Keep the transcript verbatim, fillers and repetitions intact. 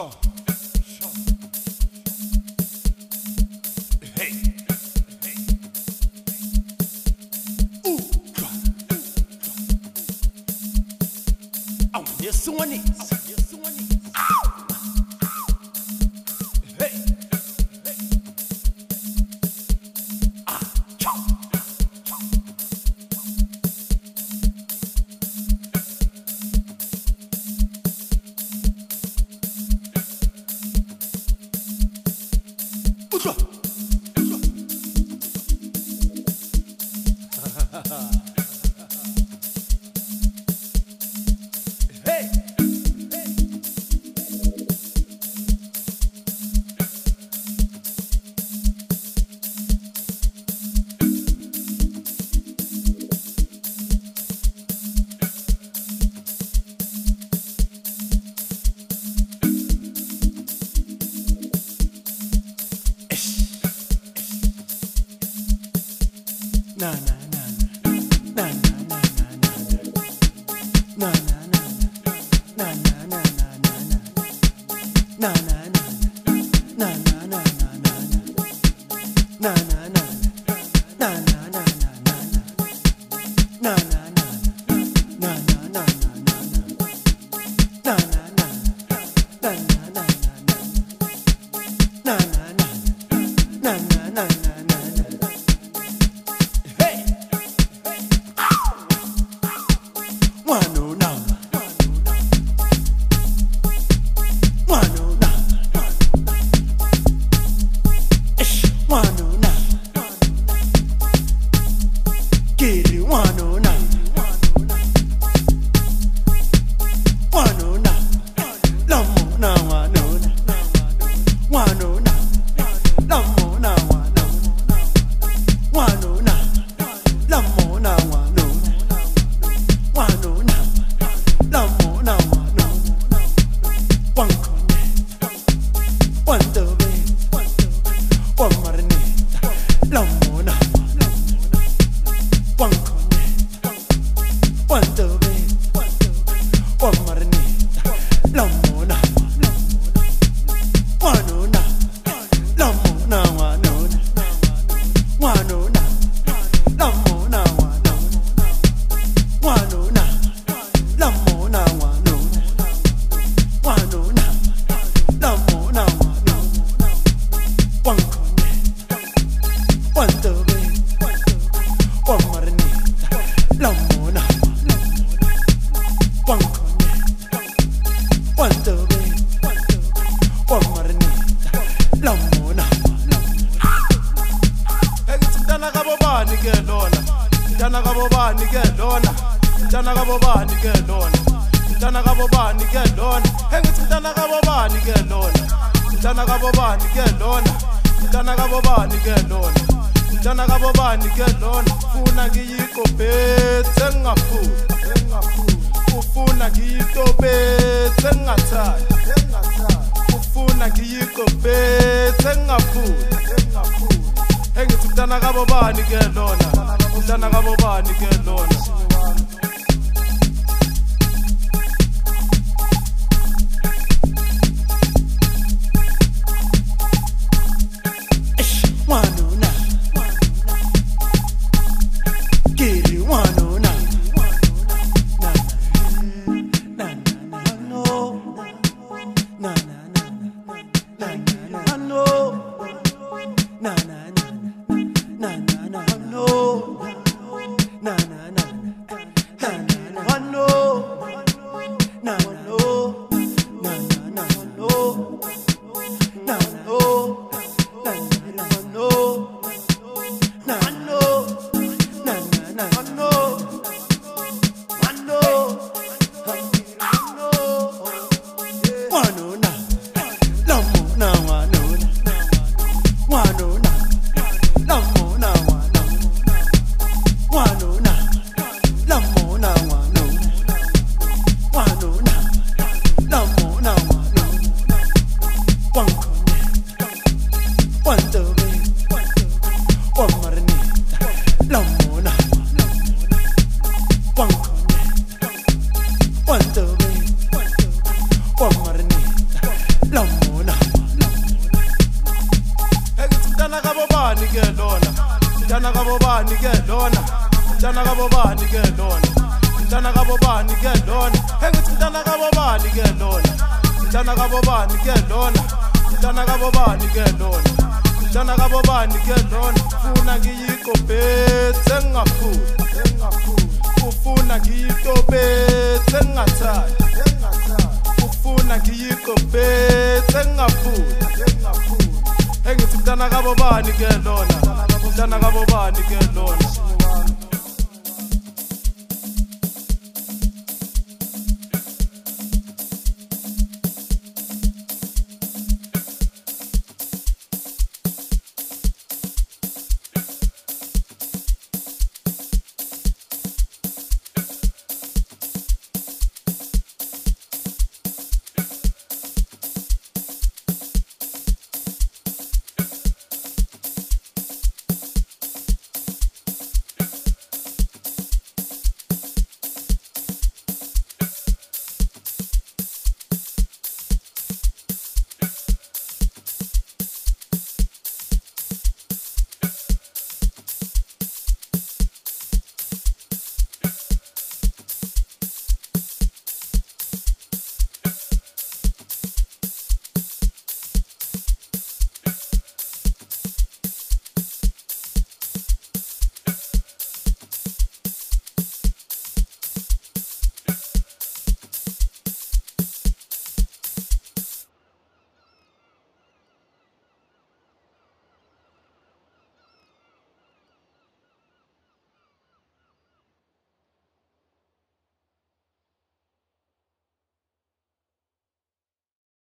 Sure. Sure. Hey. Hey. Ooh. Oh, this one is. This one is. Ow. Hey. Hey. Ah. Chop. Hey, hey. Na na na na na na na na na na na na na na na Mntana kabobani ke lona, mntana kabobani ke lona, mntana kabobani ke lona, engithi mntana kabobani ke lona, mntana kabobani ke lona, mntana kabobani ke lona, mntana kabobani ke lona, funa ngiyikophethe ngafuni, ngafuni, ufuna ngiyikophethe ngathanda, ngathanda, ufuna ngiyikophethe ngafuni, ngafuni, engithi mntana kabobani ke lona. Mntana kabobani ke lona. Wanuna Kiri wanuna Na na na no Na na na na na no Na na na na na na no Na na na lamona engithi mntana kabobani ke lona mntana kabobani ke lona mntana kabobani ke lona mntana kabobani ke lona engithi mntana kabobani ke lona mntana kabobani ke lona mntana kabobani ke lona mntana kabobani ke lona funa ngiyikophethe ngingafuni ngingafuni ufuna ngiyikophethe ngingathandi ngingathandi ufuna ngiyikophethe ngingafuni ngingafuni engithi mntana kabobani ke lona mntana kabobani ke lona